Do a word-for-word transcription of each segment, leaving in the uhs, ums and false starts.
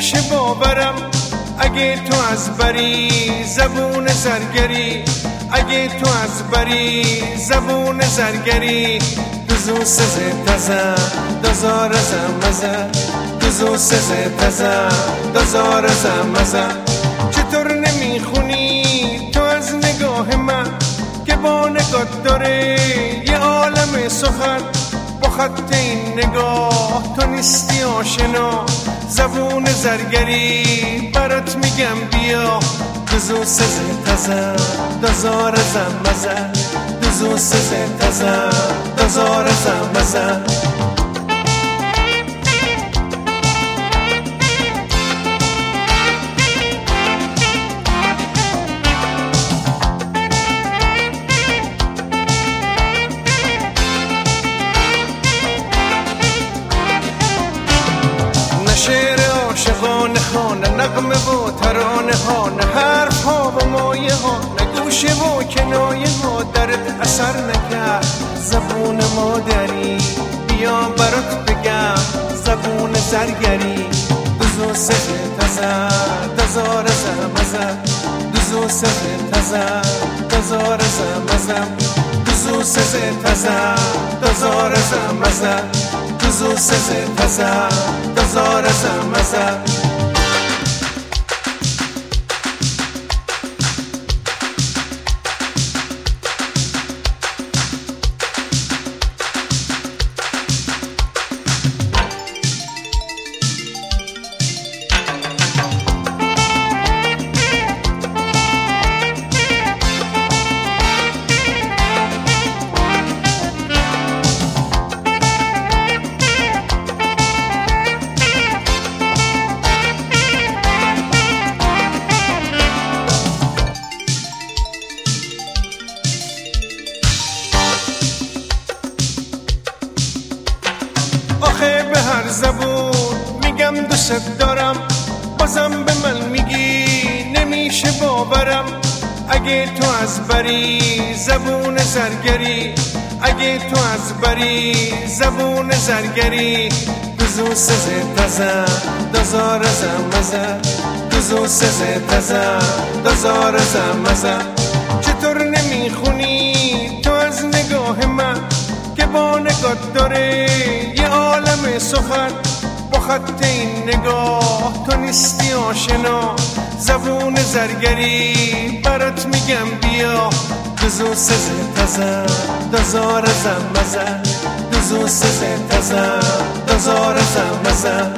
نمیشه باورم اگه تو از بری زبون زرگری، اگه تو از بری زبون زرگری. دوزو سزه تزه دوزار زمزه، دوزو سزه تزه دوزار زمزه. چطور نمیخونی تو از نگاه من که با نگات داره یه عالم سخن؟ با خط این نگاه تو نیستی آشنا، زبون زرگری برات میگم بیا. دوزو سزه تزه دوزار زمزه، دوزو سزه تزه دوزار زمزه. شعر عاشقانه ها، نه نغمه و ترانه ها، نه حرف ها و مایه ها، نه گوشه و کنایه ها درت اثر نکرد زبون مادری. بیا برات بگم زبون زرگری. دوزو سزه تزه دوزار زمزه، دوزو سزه تزه دوزار زمزه، دوزو سزه تزه دوزار زمزه، دوزو سزه تزه دوزار زمزه. آخه به هر زبون میگم دوست دارم، بازم به من میگی نمیشه باورم اگه تو از بری زبون زرگری، اگه تو از بری زبون زرگری. دوزو سزه تزه دوزار زمزه، دوزو سزه تزه دوزار زمزه. چطور نمیخونی تو از نگاه من که با نگات داره یه عالم سخن؟ با خط این نگاه تو نیستی آشنا، زبون زرگری برات میگم بیا. دوزو سزه تزه دوزار زمزه، دوزو سزه تزه دوزار زمزه.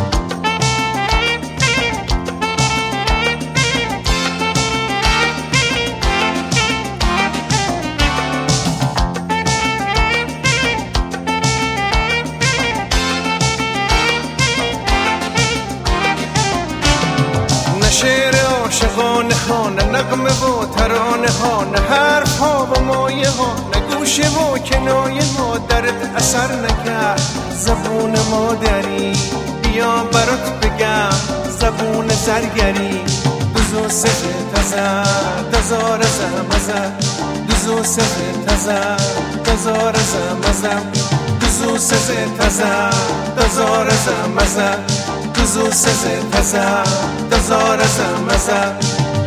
شعر عاشقانه ها، نه نغمه و ترانه ها، نه حرف ها و مایه ها، نه گوشه و کنایه ها درت اثر نکرد زبون مادری. بیا برات بگم زبون زرگری. دوزو سزه تزه دوزار زمزه، دوزو سزه تزه دوزار زمزه، دوزو سزه تزه دوزار زمزه، دوزو سزه تزه دوزار زمزه.